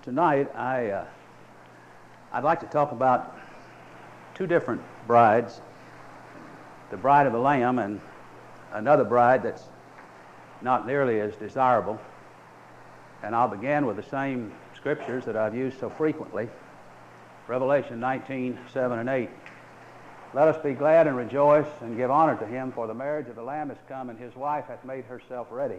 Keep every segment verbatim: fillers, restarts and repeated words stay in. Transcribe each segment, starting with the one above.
Tonight, I, uh, I'd like to talk about two different brides, the bride of the Lamb and another bride that's not nearly as desirable. And I'll begin with the same scriptures that I've used so frequently, Revelation nineteen, seven and eight. Let us be glad and rejoice and give honor to him, for the marriage of the Lamb is come, and his wife hath made herself ready.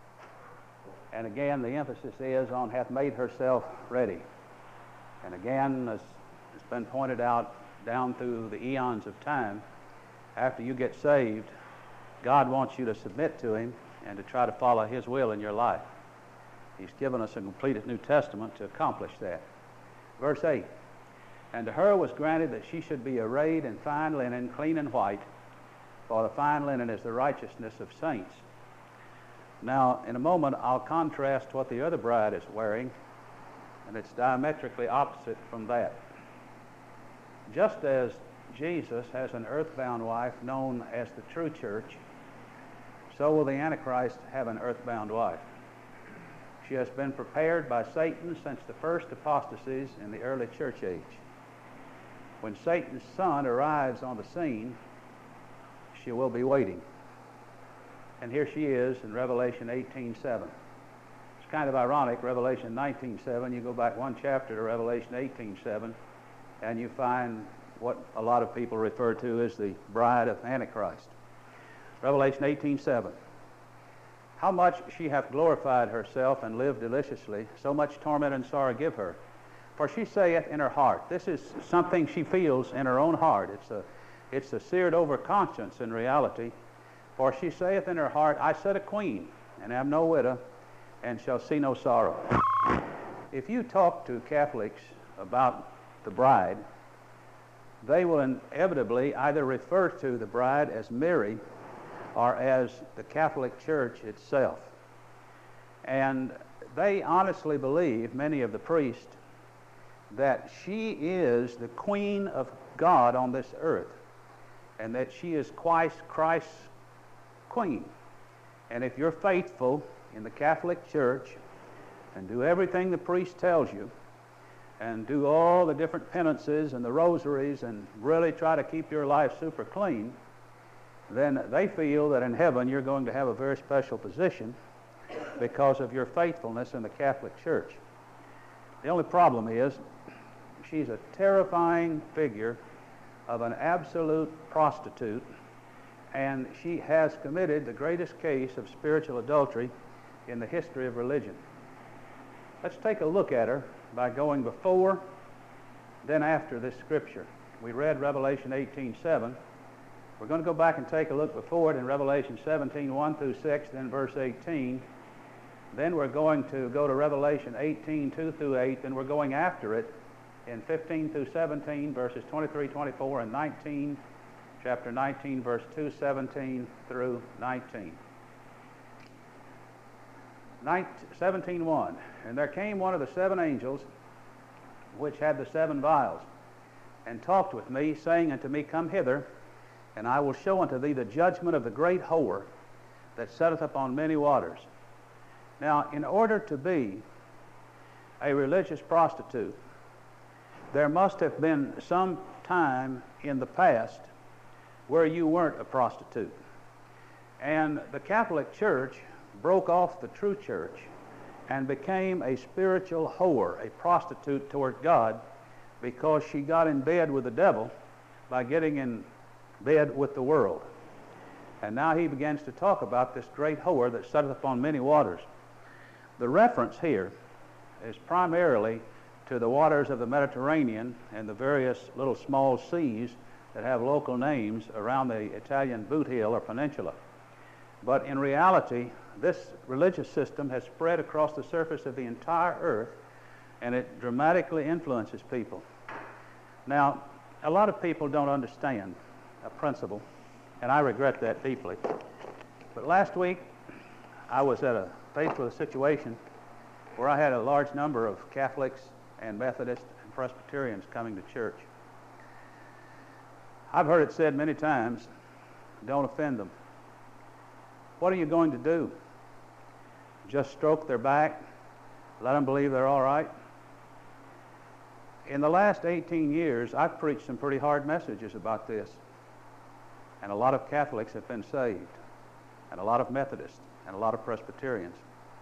And again, the emphasis is on hath made herself ready. And again, as it's been pointed out down through the eons of time, after you get saved, God wants you to submit to him and to try to follow his will in your life. He's given us a completed New Testament to accomplish that. Verse eight, and to her was granted that she should be arrayed in fine linen, clean and white, for the fine linen is the righteousness of saints. Now, in a moment, I'll contrast what the other bride is wearing, and it's diametrically opposite from that. Just as Jesus has an earthbound wife known as the true church, so will the Antichrist have an earthbound wife. She has been prepared by Satan since the first apostasies in the early church age. When Satan's son arrives on the scene, she will be waiting. And here she is in Revelation eighteen seven. It's kind of ironic, Revelation nineteen seven, you go back one chapter to Revelation eighteen seven, and you find what a lot of people refer to as the bride of Antichrist. Revelation eighteen seven. How much she hath glorified herself and lived deliciously, so much torment and sorrow give her. For she saith in her heart, this is something she feels in her own heart. It's a, it's a seared over conscience in reality. For she saith in her heart, I sit a queen, and am no widow, and shall see no sorrow. If you talk to Catholics about the bride, they will inevitably either refer to the bride as Mary or as the Catholic Church itself. And they honestly believe, many of the priests, that she is the queen of God on this earth, and that she is Christ's queen. And if you're faithful in the Catholic Church and do everything the priest tells you, and do all the different penances and the rosaries and really try to keep your life super clean, then they feel that in heaven you're going to have a very special position because of your faithfulness in the Catholic Church. The only problem is she's a terrifying figure of an absolute prostitute, and she has committed the greatest case of spiritual adultery in the history of religion. Let's take a look at her by going before, then after this scripture. We read Revelation eighteen seven. We're going to go back and take a look before it in Revelation seventeen, one through six, then verse eighteen. Then we're going to go to Revelation eighteen, two through eight, then we're going after it in fifteen through seventeen, verses twenty-three, twenty-four, and nineteen, chapter nineteen, verse two, seventeen through nineteen. seventeen one. And there came one of the seven angels which had the seven vials, and talked with me, saying unto me, Come hither, and I will show unto thee the judgment of the great whore that sitteth upon many waters. Now, in order to be a religious prostitute, there must have been some time in the past where you weren't a prostitute. And the Catholic Church broke off the true church and became a spiritual whore, a prostitute toward God, because she got in bed with the devil by getting in bed with the world. And now he begins to talk about this great whore that sitteth upon many waters. The reference here is primarily to the waters of the Mediterranean and the various little small seas that have local names around the Italian boot hill or peninsula. But in reality, this religious system has spread across the surface of the entire earth, and it dramatically influences people. Now, a lot of people don't understand a principle, and I regret that deeply. But last week, I was at a faced with a situation where I had a large number of Catholics and Methodists and Presbyterians coming to church. I've heard it said many times, don't offend them. What are you going to do? Just stroke their back, let them believe they're all right? in the last eighteen years, I've preached some pretty hard messages about this. And a lot of Catholics have been saved, and a lot of Methodists, and a lot of Presbyterians.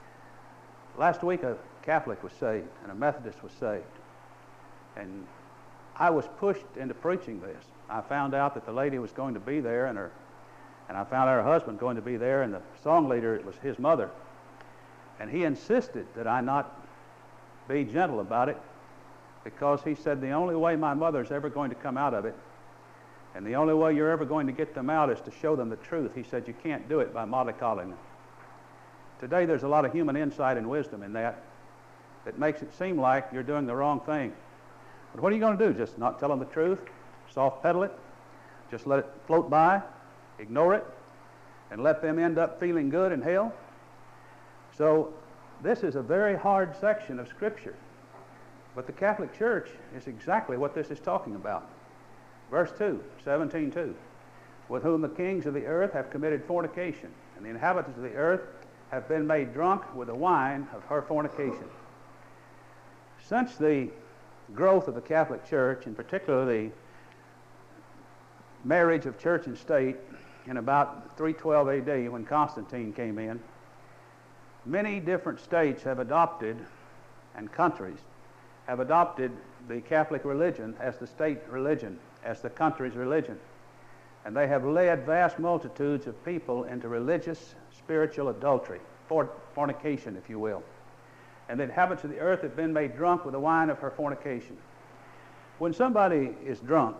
Last week, a Catholic was saved, and a Methodist was saved. And I was pushed into preaching this. I found out that the lady was going to be there, and her, and I found out her husband going to be there, and the song leader, it was his mother. And he insisted that I not be gentle about it, because he said the only way my mother's ever going to come out of it, and the only way you're ever going to get them out, is to show them the truth. He said you can't do it by mollycoddling them. Today there's a lot of human insight and wisdom in that that makes it seem like you're doing the wrong thing. But what are you going to do? Just not tell them the truth? Soft pedal it? Just let it float by? Ignore it? And let them end up feeling good in hell? So this is a very hard section of Scripture. But the Catholic Church is exactly what this is talking about. Verse two, seventeen two. With whom the kings of the earth have committed fornication, and the inhabitants of the earth have been made drunk with the wine of her fornication. Since the growth of the Catholic Church, in particular the marriage of church and state in about three twelve A D, when Constantine came in, many different states have adopted, and countries have adopted, the Catholic religion as the state religion, as the country's religion. And they have led vast multitudes of people into religious, spiritual adultery, for, fornication, if you will. And the inhabitants of the earth have been made drunk with the wine of her fornication. When somebody is drunk,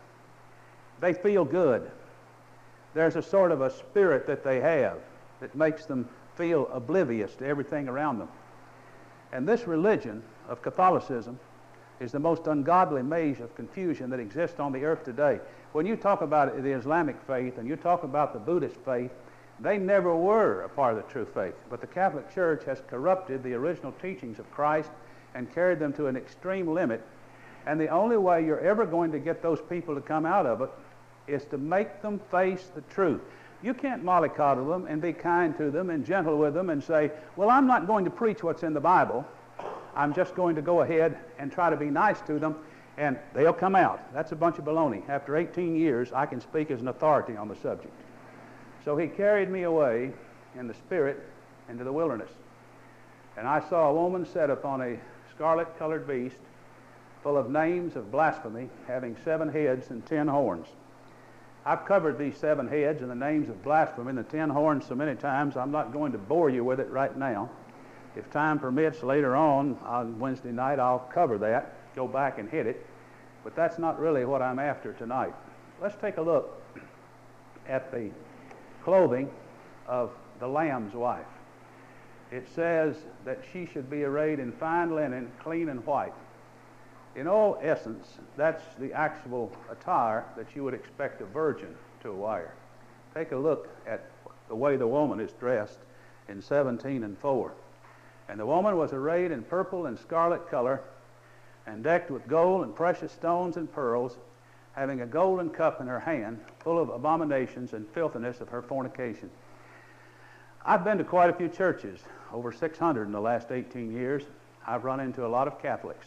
they feel good. There's a sort of a spirit that they have that makes them feel oblivious to everything around them. And this religion of Catholicism is the most ungodly maze of confusion that exists on the earth today. When you talk about the Islamic faith and you talk about the Buddhist faith, they never were a part of the true faith. But the Catholic Church has corrupted the original teachings of Christ and carried them to an extreme limit. And the only way you're ever going to get those people to come out of it is to make them face the truth. You can't mollycoddle them and be kind to them and gentle with them and say, well, I'm not going to preach what's in the Bible. I'm just going to go ahead and try to be nice to them, and they'll come out. That's a bunch of baloney. After eighteen years, I can speak as an authority on the subject. So he carried me away in the spirit into the wilderness. And I saw a woman set upon a scarlet-colored beast full of names of blasphemy, having seven heads and ten horns. I've covered these seven heads and the names of blasphemy and the ten horns so many times, I'm not going to bore you with it right now. If time permits, later on, on Wednesday night, I'll cover that, go back and hit it. But that's not really what I'm after tonight. Let's take a look at the clothing of the Lamb's wife. It says that she should be arrayed in fine linen, clean and white. In all essence, that's the actual attire that you would expect a virgin to wear. Take a look at the way the woman is dressed in seventeen and four. And the woman was arrayed in purple and scarlet color, and decked with gold and precious stones and pearls, having a golden cup in her hand, full of abominations and filthiness of her fornication. I've been to quite a few churches, over six hundred in the last eighteen years. I've run into a lot of Catholics.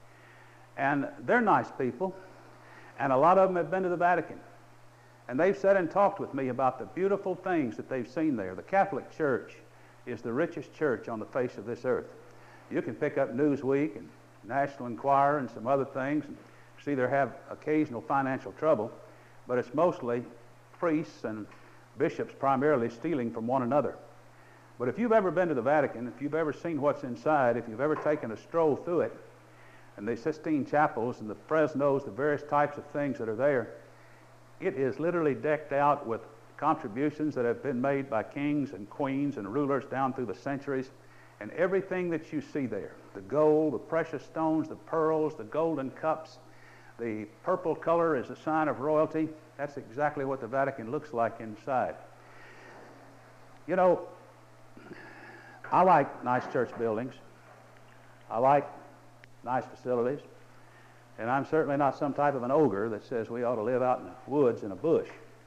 And they're nice people, and a lot of them have been to the Vatican. And they've sat and talked with me about the beautiful things that they've seen there. The Catholic Church is the richest church on the face of this earth. You can pick up Newsweek and National Enquirer and some other things and see they have occasional financial trouble, but it's mostly priests and bishops primarily stealing from one another. But if you've ever been to the Vatican, if you've ever seen what's inside, if you've ever taken a stroll through it, and the Sistine Chapels and the Fresnos, the various types of things that are there, it is literally decked out with contributions that have been made by kings and queens and rulers down through the centuries, and everything that you see there, the gold, the precious stones, the pearls, the golden cups, the purple color is a sign of royalty. That's exactly what the Vatican looks like inside. You know, I like nice church buildings. I like nice facilities. And I'm certainly not some type of an ogre that says we ought to live out in the woods in a bush.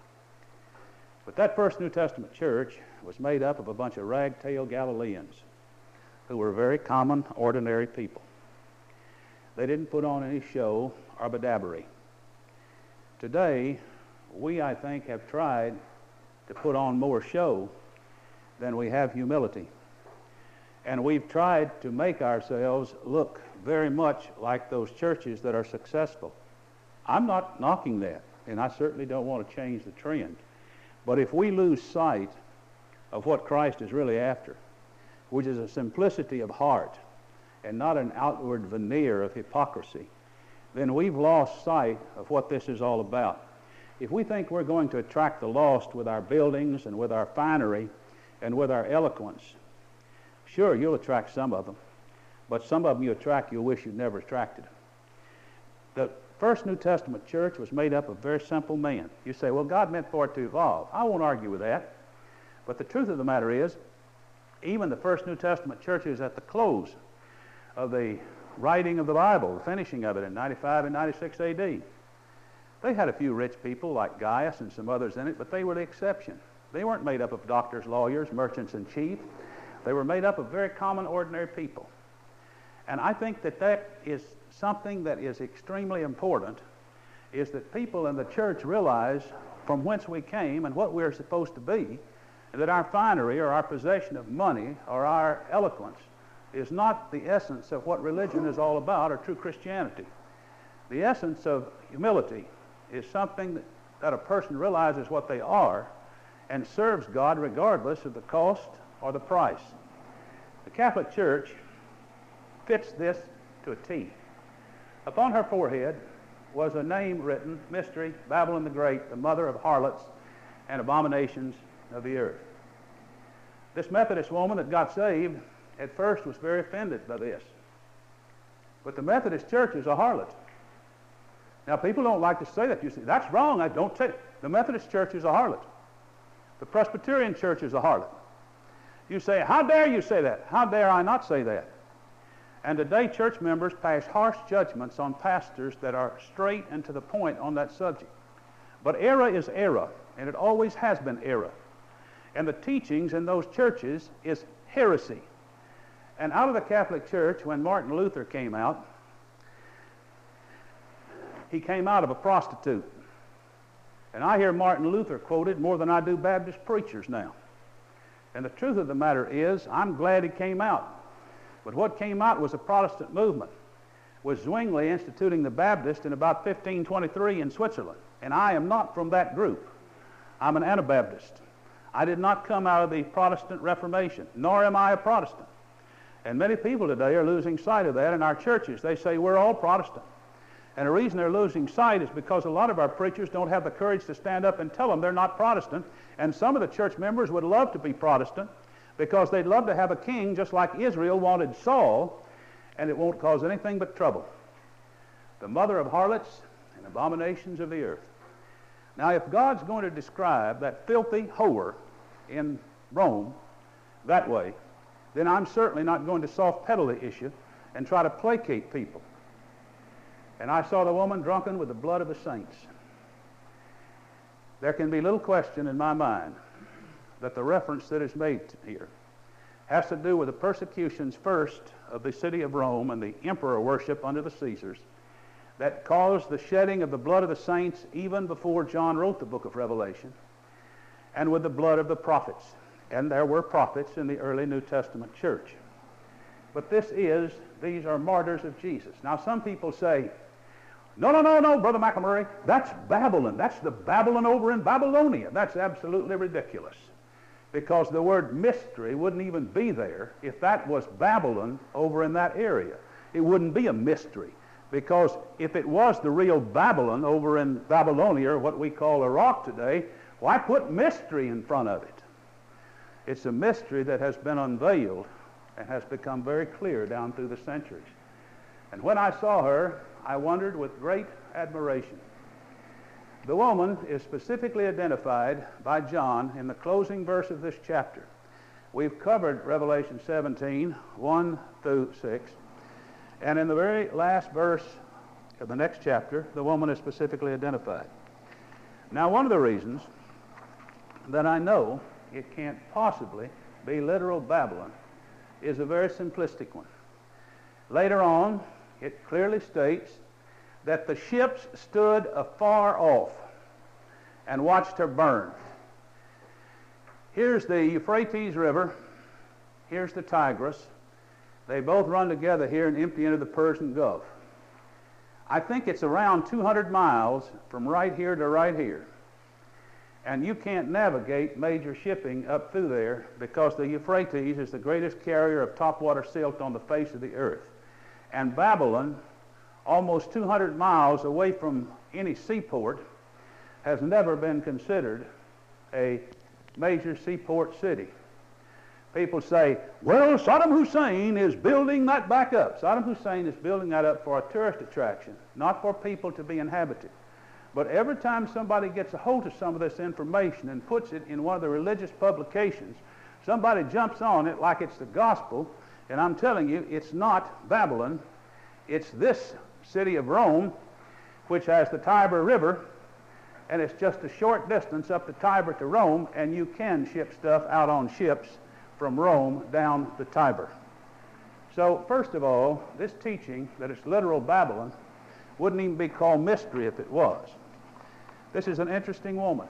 But that first New Testament church was made up of a bunch of ragtail Galileans who were very common, ordinary people. They didn't put on any show or bedabbery. Today, we, I think, have tried to put on more show than we have humility. And we've tried to make ourselves look very much like those churches that are successful. I'm not knocking that, and I certainly don't want to change the trend. But if we lose sight of what Christ is really after, which is a simplicity of heart and not an outward veneer of hypocrisy, then we've lost sight of what this is all about. If we think we're going to attract the lost with our buildings and with our finery and with our eloquence, sure, you'll attract some of them, but some of them you attract you'll wish you'd never attracted. The first New Testament church was made up of very simple men. You say, well, God meant for it to evolve. I won't argue with that. But the truth of the matter is, even the first New Testament churches at the close of the writing of the Bible, the finishing of it in ninety-five and ninety-six A D, they had a few rich people like Gaius and some others in it, but they were the exception. They weren't made up of doctors, lawyers, merchants, and chiefs. They were made up of very common, ordinary people. And I think that that is something that is extremely important, is that people in the church realize from whence we came and what we're supposed to be, and that our finery or our possession of money or our eloquence is not the essence of what religion is all about or true Christianity. The essence of humility is something that, that a person realizes what they are and serves God regardless of the cost or the price. The Catholic Church fits this to a T. Upon her forehead was a name written, Mystery, Babylon the Great, the mother of harlots and abominations of the earth. This Methodist woman that got saved at first was very offended by this. But the Methodist Church is a harlot. Now, people don't like to say that. You say, that's wrong. I don't say it. The Methodist Church is a harlot. The Presbyterian Church is a harlot. You say, how dare you say that? How dare I not say that? And today, church members pass harsh judgments on pastors that are straight and to the point on that subject. But error is error, and it always has been error. And the teachings in those churches is heresy. And out of the Catholic Church, when Martin Luther came out, he came out of a prostitute. And I hear Martin Luther quoted more than I do Baptist preachers now. And the truth of the matter is, I'm glad he came out. But what came out was a Protestant movement, with Zwingli instituting the Baptist in about fifteen twenty-three in Switzerland. And I am not from that group. I'm an Anabaptist. I did not come out of the Protestant Reformation, nor am I a Protestant. And many people today are losing sight of that in our churches. They say we're all Protestant. And the reason they're losing sight is because a lot of our preachers don't have the courage to stand up and tell them they're not Protestant. And some of the church members would love to be Protestant because they'd love to have a king just like Israel wanted Saul, and it won't cause anything but trouble. The mother of harlots and abominations of the earth. Now, if God's going to describe that filthy whore in Rome that way, then I'm certainly not going to soft pedal the issue and try to placate people. And I saw the woman drunken with the blood of the saints. There can be little question in my mind that the reference that is made here has to do with the persecutions first of the city of Rome and the emperor worship under the Caesars that caused the shedding of the blood of the saints even before John wrote the book of Revelation, and with the blood of the prophets. And there were prophets in the early New Testament church. But this is, these are martyrs of Jesus. Now some people say, no, no, no, no, Brother McElmurray, that's Babylon. That's the Babylon over in Babylonia. That's absolutely ridiculous. Because the word mystery wouldn't even be there if that was Babylon over in that area. It wouldn't be a mystery. Because if it was the real Babylon over in Babylonia, or what we call Iraq today, why put mystery in front of it? It's a mystery that has been unveiled and has become very clear down through the centuries. And when I saw her, I wondered with great admiration. The woman is specifically identified by John in the closing verse of this chapter. We've covered Revelation seventeen, one through six. And in the very last verse of the next chapter, the woman is specifically identified. Now, one of the reasons that I know it can't possibly be literal Babylon is a very simplistic one. Later on it clearly states that the ships stood afar off and watched her burn. Here's the Euphrates River. Here's the Tigris. They both run together here and empty into the Persian Gulf. I think it's around two hundred miles from right here to right here. And you can't navigate major shipping up through there because the Euphrates is the greatest carrier of topwater silt on the face of the earth. And Babylon, almost two hundred miles away from any seaport, has never been considered a major seaport city. People say, well, Saddam Hussein is building that back up. Saddam Hussein is building that up for a tourist attraction, not for people to be inhabited. But every time somebody gets a hold of some of this information and puts it in one of the religious publications, somebody jumps on it like it's the gospel, and I'm telling you, it's not Babylon. It's this city of Rome, which has the Tiber River, and it's just a short distance up the Tiber to Rome, and you can ship stuff out on ships from Rome down the Tiber. So, first of all, this teaching that it's literal Babylon wouldn't even be called mystery if it was. This is an interesting woman.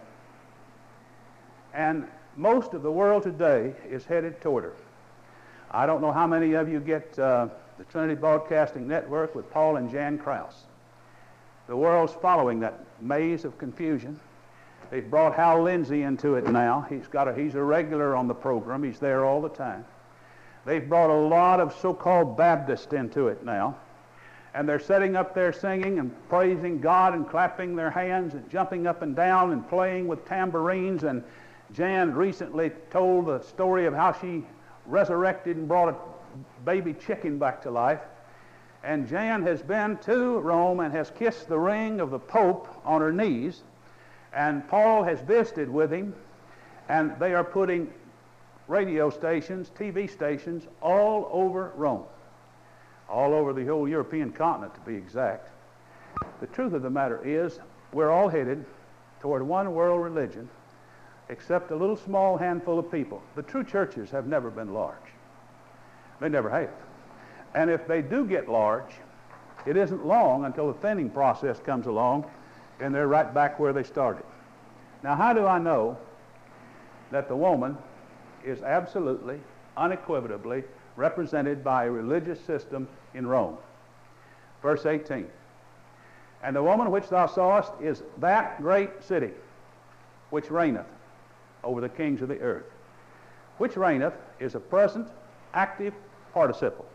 And most of the world today is headed toward her. I don't know how many of you get uh, the Trinity Broadcasting Network with Paul and Jan Krause. The world's following that maze of confusion. They've brought Hal Lindsey into it now. He's got a, he's a regular on the program. He's there all the time. They've brought a lot of so-called Baptists into it now. And they're sitting up there singing and praising God and clapping their hands and jumping up and down and playing with tambourines. And Jan recently told the story of how she resurrected and brought a baby chicken back to life. And Jan has been to Rome and has kissed the ring of the Pope on her knees. And Paul has visited with him, and they are putting radio stations, T V stations, all over Rome. All over the whole European continent, to be exact. The truth of the matter is, we're all headed toward one world religion, except a little small handful of people. The true churches have never been large. They never have. And if they do get large, it isn't long until the thinning process comes along, and they're right back where they started. Now, how do I know that the woman is absolutely, unequivocally represented by a religious system in Rome? Verse eighteen. And the woman which thou sawest is that great city which reigneth over the kings of the earth. Which reigneth is a present active participle.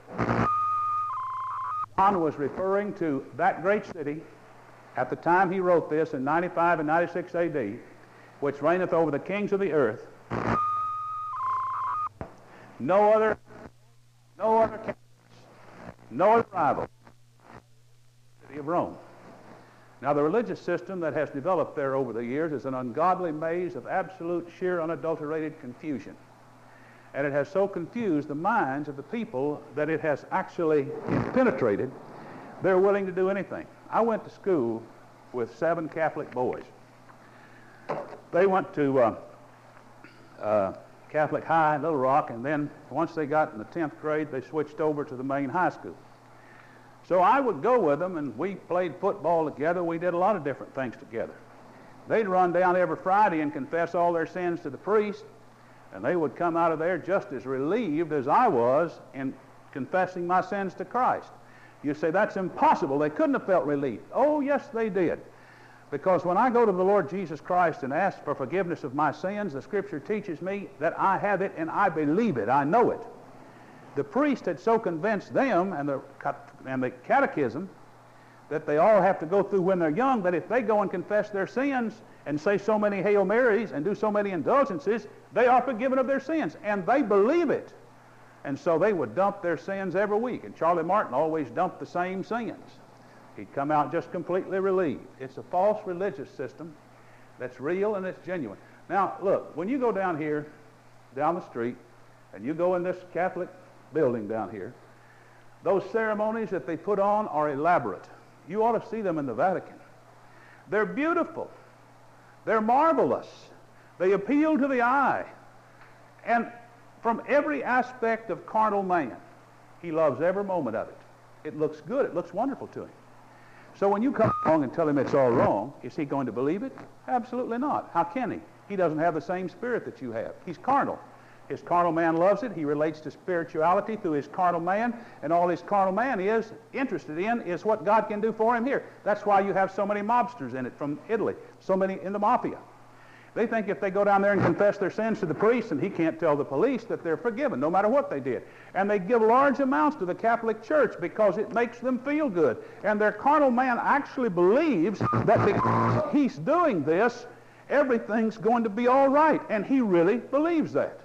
John was referring to that great city at the time he wrote this in ninety-five and ninety-six A D, which reigneth over the kings of the earth. No other, no other campus, no other rival. City of Rome. Now, the religious system that has developed there over the years is an ungodly maze of absolute, sheer, unadulterated confusion. And it has so confused the minds of the people that it has actually penetrated. They're willing to do anything. I went to school with seven Catholic boys. They went to uh, uh, Catholic High in Little Rock, and then once they got in the tenth grade, they switched over to the main high school. So I would go with them, and we played football together. We did a lot of different things together. They'd run down every Friday and confess all their sins to the priest, and they would come out of there just as relieved as I was in confessing my sins to Christ. You say, that's impossible. They couldn't have felt relieved. Oh, yes, they did. Because when I go to the Lord Jesus Christ and ask for forgiveness of my sins, the Scripture teaches me that I have it and I believe it. I know it. The priest had so convinced them and the, and the catechism that they all have to go through when they're young, that if they go and confess their sins and say so many Hail Marys and do so many indulgences, they are forgiven of their sins. And they believe it. And so they would dump their sins every week. And Charlie Martin always dumped the same sins. He'd come out just completely relieved. It's a false religious system that's real and it's genuine. Now, look, when you go down here, down the street, and you go in this Catholic building down here, those ceremonies that they put on are elaborate. You ought to see them in the Vatican. They're beautiful. They're marvelous. They appeal to the eye. And from every aspect of carnal man, he loves every moment of it. It looks good. It looks wonderful to him. So when you come along and tell him it's all wrong, is he going to believe it? Absolutely not. How can he? He doesn't have the same spirit that you have. He's carnal. His carnal man loves it. He relates to spirituality through his carnal man, and all his carnal man is interested in is what God can do for him here. That's why you have so many mobsters in it from Italy, so many in the mafia. They think if they go down there and confess their sins to the priest, and he can't tell the police that they're forgiven, no matter what they did. And they give large amounts to the Catholic Church because it makes them feel good. And their carnal man actually believes that because he's doing this, everything's going to be all right. And he really believes that.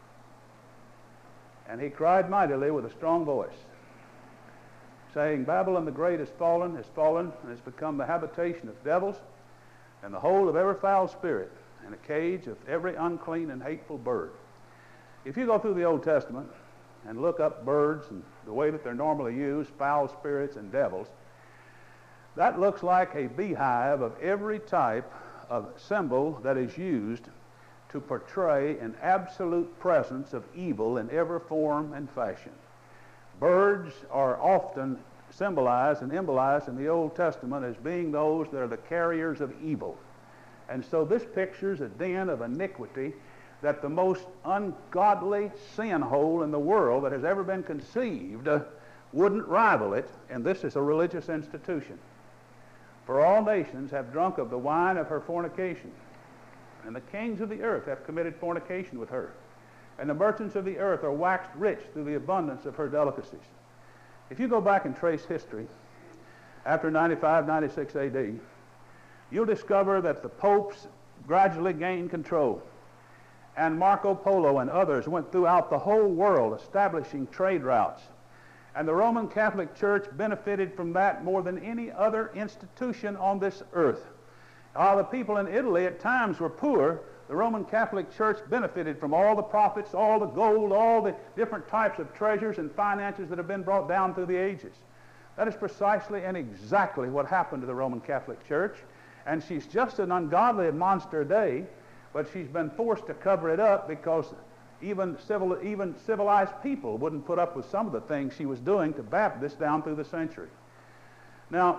And he cried mightily with a strong voice, saying, Babylon the Great is fallen, is fallen, and has become the habitation of devils, and the hold of every foul spirit, and a cage of every unclean and hateful bird. If you go through the Old Testament and look up birds and the way that they're normally used, foul spirits and devils, that looks like a beehive of every type of symbol that is used to portray an absolute presence of evil in every form and fashion. Birds are often symbolized and embolized in the Old Testament as being those that are the carriers of evil. And so this pictures a den of iniquity that the most ungodly sin hole in the world that has ever been conceived uh, wouldn't rival it, and this is a religious institution. For all nations have drunk of the wine of her fornication, and the kings of the earth have committed fornication with her, and the merchants of the earth are waxed rich through the abundance of her delicacies. If you go back and trace history, after ninety-five, ninety-six A D, you'll discover that the popes gradually gained control, and Marco Polo and others went throughout the whole world establishing trade routes, and the Roman Catholic Church benefited from that more than any other institution on this earth. While the people in Italy at times were poor, the Roman Catholic Church benefited from all the profits, all the gold, all the different types of treasures and finances that have been brought down through the ages. That is precisely and exactly what happened to the Roman Catholic Church, and she's just an ungodly monster today, but she's been forced to cover it up because even, civil, even civilized people wouldn't put up with some of the things she was doing to Baptists down through the century. Now,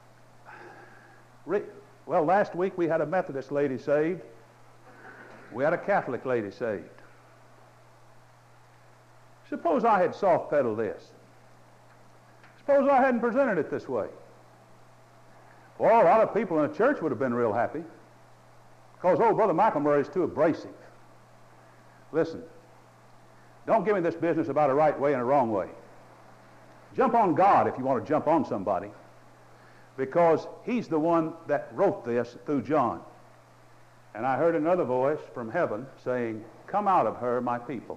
well, last week we had a Methodist lady saved. We had a Catholic lady saved. Suppose I had soft-pedaled this. Suppose I hadn't presented it this way. Well, a lot of people in the church would have been real happy because, oh, Brother McElmurray is too abrasive. Listen, don't give me this business about a right way and a wrong way. Jump on God if you want to jump on somebody, because he's the one that wrote this through John. And I heard another voice from heaven saying, come out of her, my people.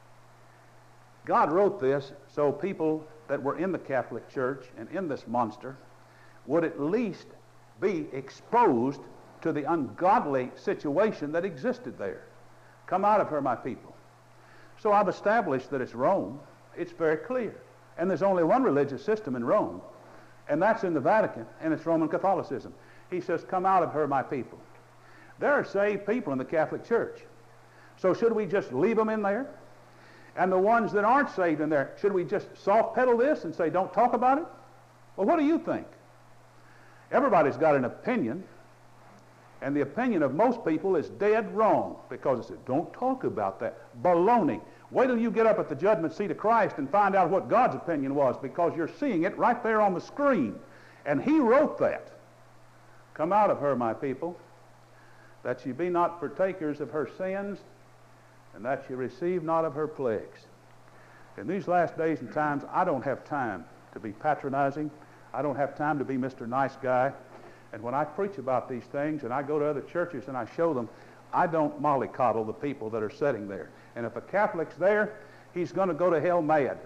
God wrote this so people that were in the Catholic Church and in this monster would at least be exposed to the ungodly situation that existed there. Come out of her, my people. So I've established that it's Rome. It's very clear. And there's only one religious system in Rome, and that's in the Vatican, and it's Roman Catholicism. He says, come out of her, my people. There are saved people in the Catholic Church. So should we just leave them in there? And the ones that aren't saved in there, should we just soft pedal this and say, don't talk about it? Well, what do you think? Everybody's got an opinion, and the opinion of most people is dead wrong because it says, don't talk about that. Baloney. Wait till you get up at the judgment seat of Christ and find out what God's opinion was, because you're seeing it right there on the screen. And he wrote that. Come out of her, my people, that ye be not partakers of her sins, and that ye receive not of her plagues. In these last days and times, I don't have time to be patronizing. I don't have time to be Mister Nice Guy. And when I preach about these things and I go to other churches and I show them, I don't mollycoddle the people that are sitting there. And if a Catholic's there, he's going to go to hell mad.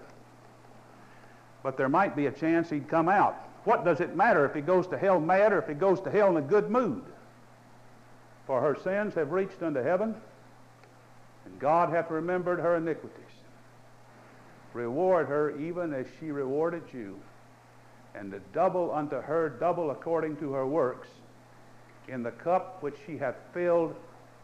But there might be a chance he'd come out. What does it matter if he goes to hell mad or if he goes to hell in a good mood? For her sins have reached unto heaven, and God hath remembered her iniquities. Reward her even as she rewarded you, and to double unto her double according to her works, in the cup which she hath filled,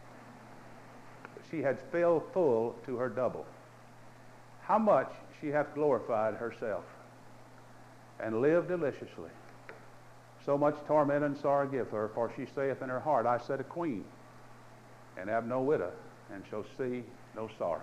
she had filled full to her double. How much she hath glorified herself. and live deliciously. So much torment and sorrow give her, for she saith in her heart, I set a queen, and have no widow, and shall see no sorrow.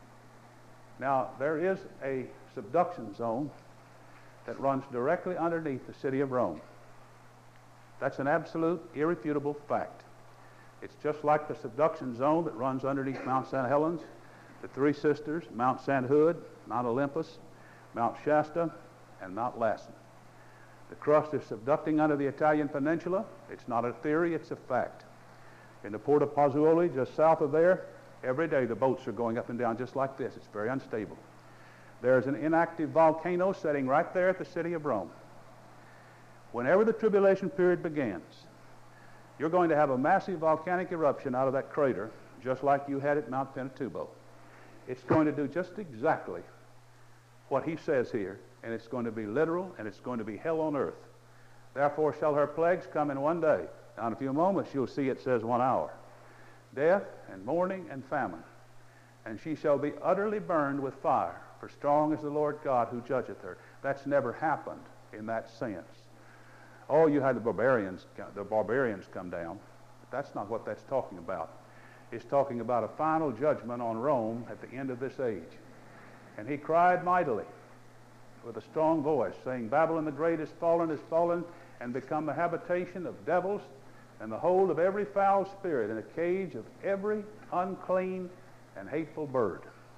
Now, there is a subduction zone that runs directly underneath the city of Rome. That's an absolute, irrefutable fact. It's just like the subduction zone that runs underneath Mount Saint Helens, the Three Sisters, Mount Saint Hood, Mount Olympus, Mount Shasta, and Mount Lassen. The crust is subducting under the Italian peninsula. It's not a theory, it's a fact. In the port of Pozzuoli, just south of there, every day the boats are going up and down just like this. It's very unstable. There's an inactive volcano setting right there at the city of Rome. Whenever the tribulation period begins, you're going to have a massive volcanic eruption out of that crater, just like you had at Mount Pinatubo. It's going to do just exactly what he says here, and it's going to be literal, and it's going to be hell on earth. Therefore shall her plagues come in one day. Now in a few moments you'll see it says one hour. Death and mourning and famine. And she shall be utterly burned with fire, for strong is the Lord God who judgeth her. That's never happened in that sense. Oh, you had the barbarians, the barbarians come down. But that's not what that's talking about. It's talking about a final judgment on Rome at the end of this age. And he cried mightily with a strong voice, saying, Babylon the great is fallen, is fallen, and become the habitation of devils, and the hold of every foul spirit, and a cage of every unclean and hateful bird.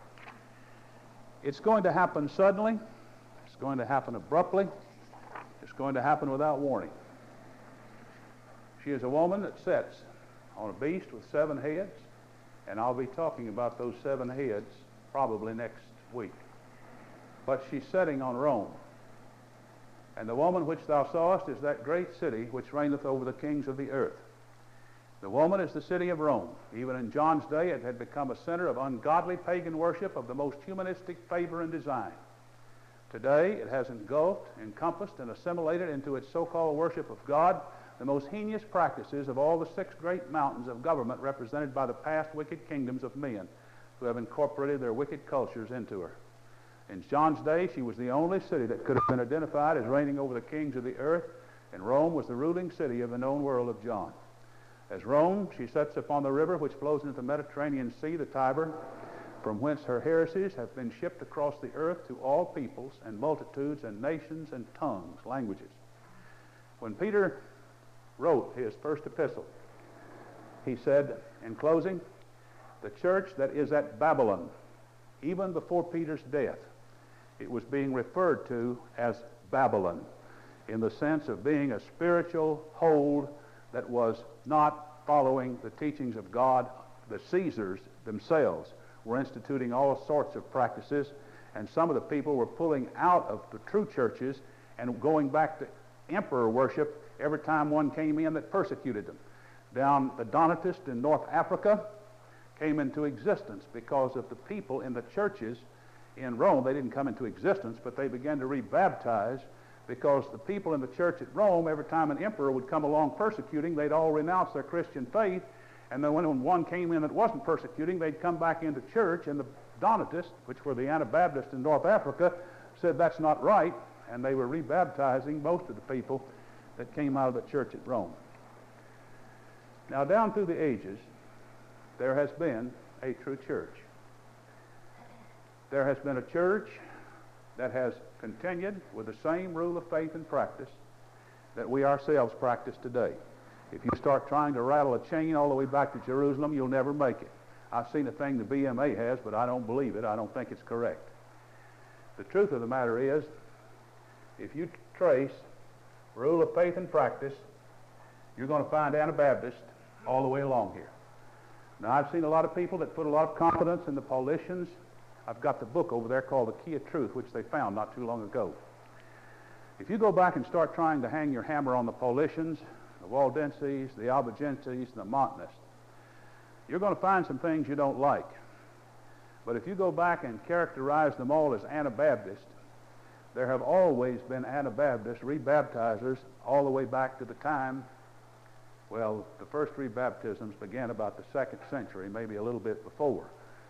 It's going to happen suddenly. It's going to happen abruptly. It's going to happen without warning. She is a woman that sits on a beast with seven heads, and I'll be talking about those seven heads probably next week. But she's sitting on Rome. And the woman which thou sawest is that great city which reigneth over the kings of the earth. The woman is the city of Rome. Even in John's day, it had become a center of ungodly pagan worship of the most humanistic favor and design. Today, it has engulfed, encompassed, and assimilated into its so-called worship of God the most heinous practices of all the six great mountains of government represented by the past wicked kingdoms of men who have incorporated their wicked cultures into her. In John's day, she was the only city that could have been identified as reigning over the kings of the earth, and Rome was the ruling city of the known world of John. As Rome, she sits upon the river which flows into the Mediterranean Sea, the Tiber, from whence her heresies have been shipped across the earth to all peoples and multitudes and nations and tongues, languages. When Peter wrote his first epistle, he said, in closing, the church that is at Babylon, even before Peter's death, it was being referred to as Babylon in the sense of being a spiritual hold that was not following the teachings of God. The Caesars themselves were instituting all sorts of practices, and some of the people were pulling out of the true churches and going back to emperor worship every time one came in that persecuted them. Down the Donatists in North Africa came into existence because of the people in the churches in Rome. They didn't come into existence, but they began to rebaptize because the people in the church at Rome, every time an emperor would come along persecuting, they'd all renounce their Christian faith, and then when one came in that wasn't persecuting, they'd come back into church, and the Donatists, which were the Anabaptists in North Africa, said that's not right, and they were rebaptizing most of the people that came out of the church at Rome. Now, down through the ages, there has been a true church. There has been a church that has continued with the same rule of faith and practice that we ourselves practice today. If you start trying to rattle a chain all the way back to Jerusalem, you'll never make it. I've seen a thing the B M A has, but I don't believe it. I don't think it's correct. The truth of the matter is, if you trace rule of faith and practice, you're going to find Anabaptists all the way along here. Now, I've seen a lot of people that put a lot of confidence in the Paulicians. I've got the book over there called The Key of Truth, which they found not too long ago. If you go back and start trying to hang your hammer on the Paulicians, the Waldenses, the Albigenses, and the Montanists, you're going to find some things you don't like. But if you go back and characterize them all as Anabaptists, there have always been Anabaptists, rebaptizers, all the way back to the time, well, the first rebaptisms began about the second century, maybe a little bit before.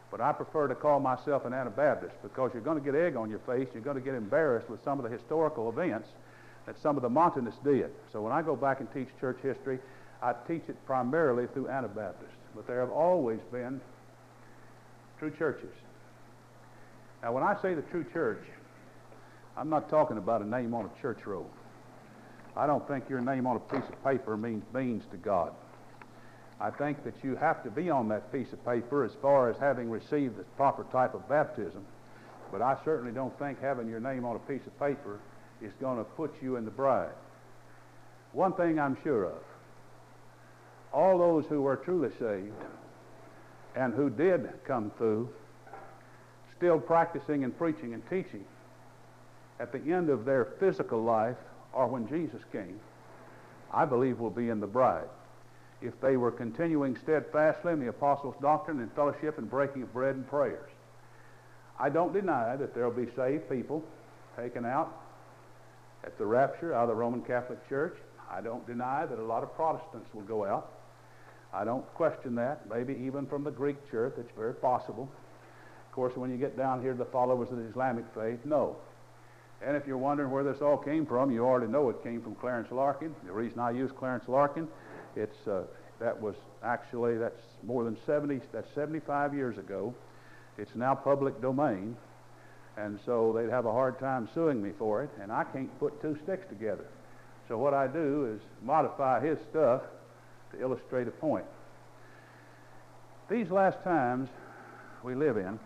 But I prefer to call myself an Anabaptist because you're going to get egg on your face. You're going to get embarrassed with some of the historical events that some of the Montanists did. So when I go back and teach church history, I teach it primarily through Anabaptists. But there have always been true churches. Now, when I say the true church, I'm not talking about a name on a church roll. I don't think your name on a piece of paper means beans to God. I think that you have to be on that piece of paper as far as having received the proper type of baptism, but I certainly don't think having your name on a piece of paper is going to put you in the bride. One thing I'm sure of, all those who were truly saved and who did come through still practicing and preaching and teaching at the end of their physical life or when Jesus came, I believe will be in the bride. If they were continuing steadfastly in the apostles' doctrine and fellowship and breaking of bread and prayers. I don't deny that there will be saved people taken out at the rapture out of the Roman Catholic Church. I don't deny that a lot of Protestants will go out. I don't question that, maybe even from the Greek Church. It's very possible. Of course, when you get down here to the followers of the Islamic faith, no. And if you're wondering where this all came from, you already know it came from Clarence Larkin. The reason I use Clarence Larkin, it's uh, that was actually, that's more than seventy, that's seventy-five years ago. It's now public domain, and so they'd have a hard time suing me for it, and I can't put two sticks together. So what I do is modify his stuff to illustrate a point. These last times we live in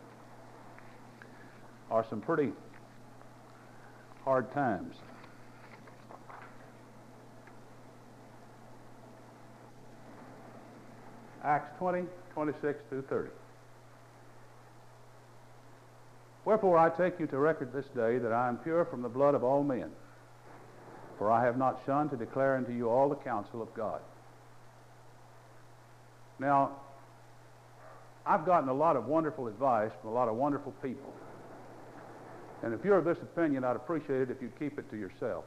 are some pretty hard times. Acts twenty, twenty-six through thirty. Wherefore I take you to record this day that I am pure from the blood of all men, for I have not shunned to declare unto you all the counsel of God. Now, I've gotten a lot of wonderful advice from a lot of wonderful people. And if you're of this opinion, I'd appreciate it if you'd keep it to yourself.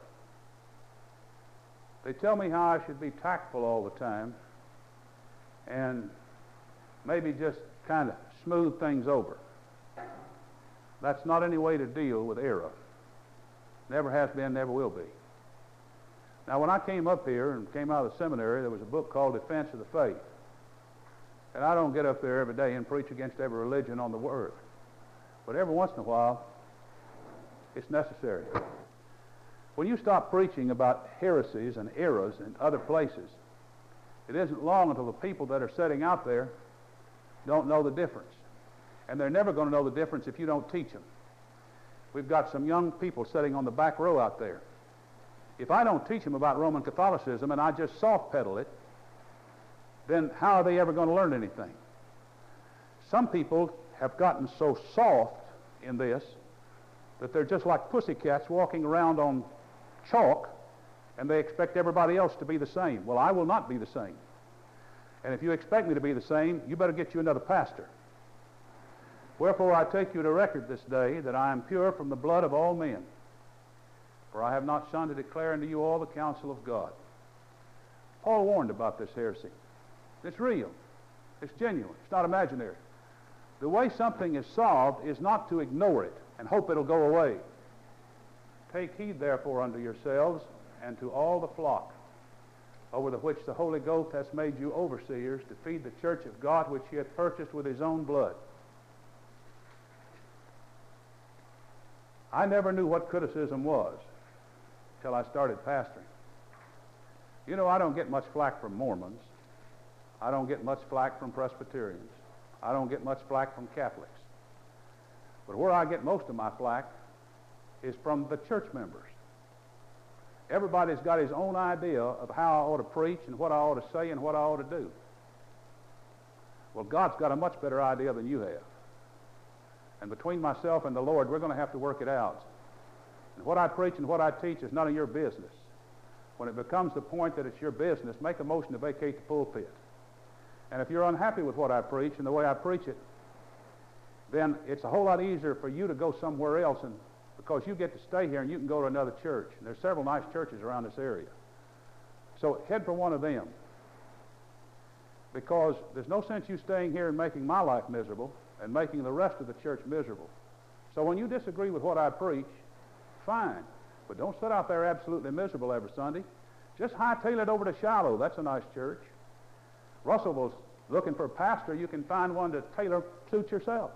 They tell me how I should be tactful all the time and maybe just kind of smooth things over. That's not any way to deal with error. Never has been, never will be. Now, when I came up here and came out of the seminary, there was a book called Defense of the Faith. And I don't get up there every day and preach against every religion on the earth. But every once in a while, it's necessary. When you stop preaching about heresies and errors in other places, it isn't long until the people that are sitting out there don't know the difference. And they're never going to know the difference if you don't teach them. We've got some young people sitting on the back row out there. If I don't teach them about Roman Catholicism and I just soft pedal it, then how are they ever going to learn anything? Some people have gotten so soft in this that they're just like pussycats walking around on chalk, and they expect everybody else to be the same. Well, I will not be the same. And if you expect me to be the same, you better get you another pastor. Wherefore I take you to record this day that I am pure from the blood of all men, for I have not shunned to declare unto you all the counsel of God. Paul warned about this heresy. It's real. It's genuine. It's not imaginary. The way something is solved is not to ignore it and hope it'll go away. Take heed therefore unto yourselves and to all the flock, over the which the Holy Ghost hath made you overseers, to feed the church of God which he hath purchased with his own blood. I never knew what criticism was till I started pastoring. You know, I don't get much flack from Mormons. I don't get much flack from Presbyterians. I don't get much flack from Catholics. But where I get most of my flack is from the church members. Everybody's got his own idea of how I ought to preach and what I ought to say and what I ought to do. Well, God's got a much better idea than you have. And between myself and the Lord, we're going to have to work it out. And what I preach and what I teach is none of your business. When it becomes the point that it's your business, make a motion to vacate the pulpit. And if you're unhappy with what I preach and the way I preach it, then it's a whole lot easier for you to go somewhere else, and because you get to stay here and you can go to another church. And there's several nice churches around this area. So head for one of them. Because there's no sense you staying here and making my life miserable and making the rest of the church miserable. So when you disagree with what I preach, fine, but don't sit out there absolutely miserable every Sunday. Just hightail it over to Shiloh. That's a nice church. Russellville's looking for a pastor. You can find one to tailor suit yourself.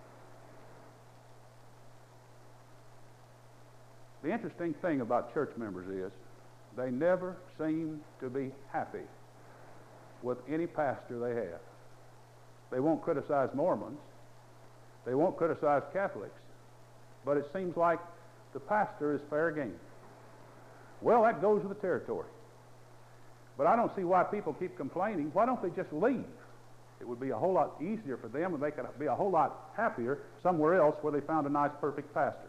The interesting thing about church members is they never seem to be happy with any pastor they have. They won't criticize Mormons. They won't criticize Catholics. But it seems like the pastor is fair game. Well, that goes with the territory. But I don't see why people keep complaining. Why don't they just leave? It would be a whole lot easier for them, and they could be a whole lot happier somewhere else where they found a nice, perfect pastor.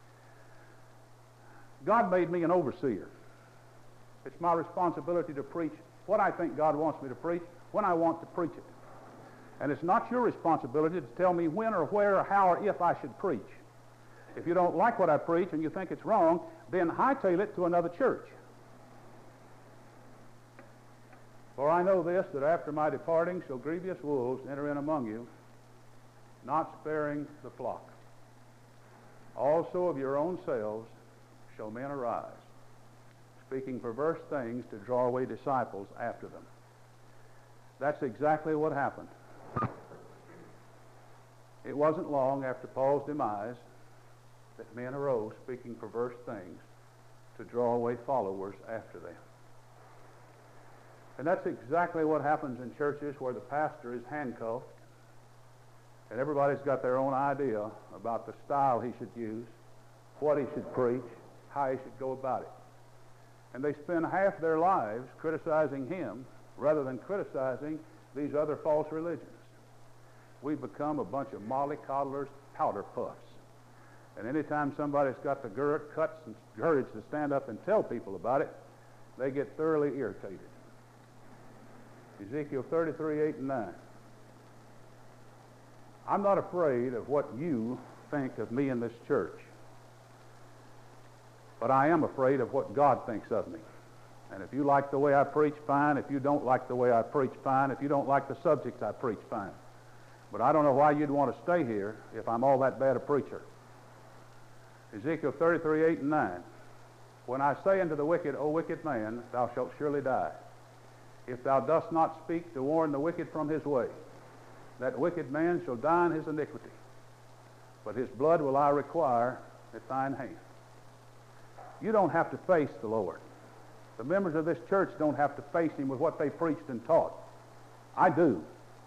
God made me an overseer. It's my responsibility to preach what I think God wants me to preach when I want to preach it. And it's not your responsibility to tell me when or where or how or if I should preach. If you don't like what I preach and you think it's wrong, then hightail it to another church. For I know this, that after my departing shall grievous wolves enter in among you, not sparing the flock. Also of your own selves shall men arise, speaking perverse things to draw away disciples after them. That's exactly what happened. It wasn't long after Paul's demise that men arose speaking perverse things to draw away followers after them. And that's exactly what happens in churches where the pastor is handcuffed and everybody's got their own idea about the style he should use, what he should preach, how he should go about it. And they spend half their lives criticizing him rather than criticizing these other false religions. We've become a bunch of mollycoddlers, powder puffs. And anytime somebody's got the gur- guts and courage to stand up and tell people about it, they get thoroughly irritated. Ezekiel thirty-three, eight and nine. I'm not afraid of what you think of me in this church, but I am afraid of what God thinks of me. And if you like the way I preach, fine. If you don't like the way I preach, fine. If you don't like the subjects I preach, fine. But I don't know why you'd want to stay here if I'm all that bad a preacher. Ezekiel thirty-three, eight and nine. When I say unto the wicked, O wicked man, thou shalt surely die, if thou dost not speak to warn the wicked from his way, that wicked man shall die in his iniquity, but his blood will I require at thine hand. You don't have to face the Lord. The members of this church don't have to face him with what they preached and taught. I do.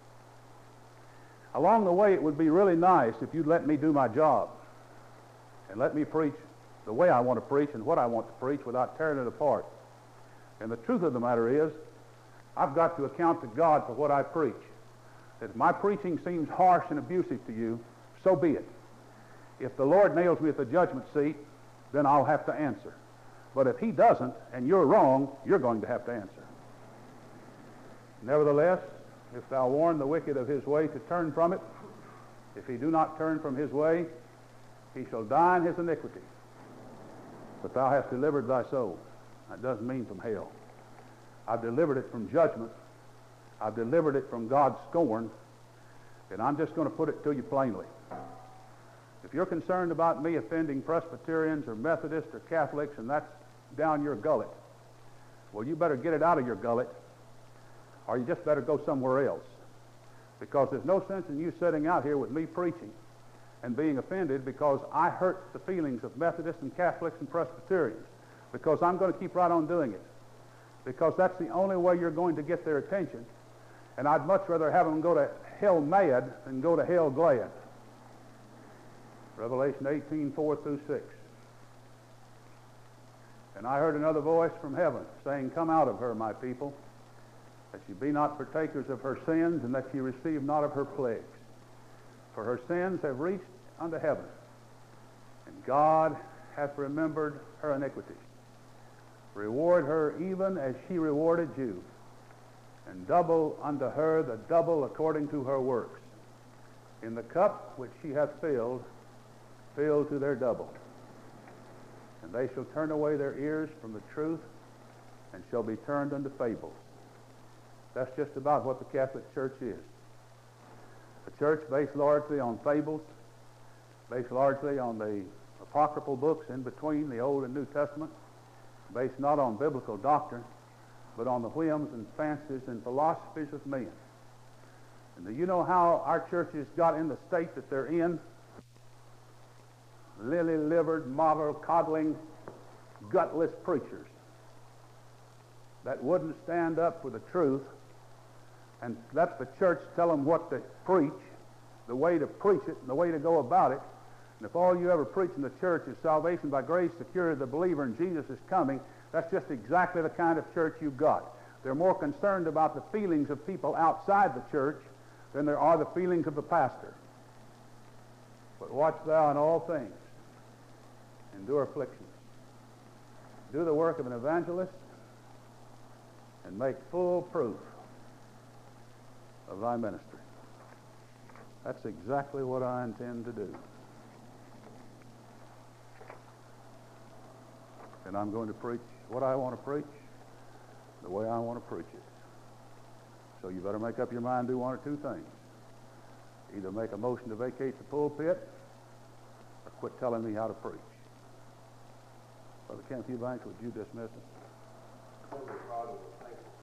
Along the way, it would be really nice if you'd let me do my job and let me preach the way I want to preach and what I want to preach without tearing it apart. And the truth of the matter is, I've got to account to God for what I preach. If my preaching seems harsh and abusive to you, so be it. If the Lord nails me at the judgment seat, then I'll have to answer. But if he doesn't, and you're wrong, you're going to have to answer. Nevertheless, if thou warn the wicked of his way to turn from it, if he do not turn from his way, he shall die in his iniquity. But thou hast delivered thy soul. That doesn't mean from hell. I've delivered it from judgment. I've delivered it from God's scorn. And I'm just going to put it to you plainly. If you're concerned about me offending Presbyterians or Methodists or Catholics, and that's down your gullet, well, you better get it out of your gullet, or you just better go somewhere else. Because there's no sense in you sitting out here with me preaching and being offended because I hurt the feelings of Methodists and Catholics and Presbyterians, because I'm going to keep right on doing it. Because that's the only way you're going to get their attention. And I'd much rather have them go to hell mad than go to hell glad. Revelation eighteen, four through six. And I heard another voice from heaven saying, Come out of her, my people, that ye be not partakers of her sins, and that ye receive not of her plagues. For her sins have reached unto heaven, and God hath remembered her iniquities. Reward her even as she rewarded you, and double unto her the double according to her works. In the cup which she hath filled, fill to their double. And they shall turn away their ears from the truth, and shall be turned unto fables. That's just about what the Catholic Church is. A church based largely on fables, based largely on the apocryphal books in between the Old and New Testament, based not on biblical doctrine, but on the whims and fancies and philosophies of men. And do you know how our churches got in the state that they're in? Lily-livered, mollycoddling, gutless preachers that wouldn't stand up for the truth and let the church tell them what to preach, the way to preach it, and the way to go about it. And if all you ever preach in the church is salvation by grace, security of the believer, and Jesus is coming, that's just exactly the kind of church you've got. They're more concerned about the feelings of people outside the church than there are the feelings of the pastor. But watch thou in all things, endure afflictions, do the work of an evangelist, and make full proof of thy ministry. That's exactly what I intend to do. And I'm going to preach what I want to preach, the way I want to preach it. So you better make up your mind to do one or two things. Either make a motion to vacate the pulpit or quit telling me how to preach. Brother Kenneth Eubanks, would you dismiss us?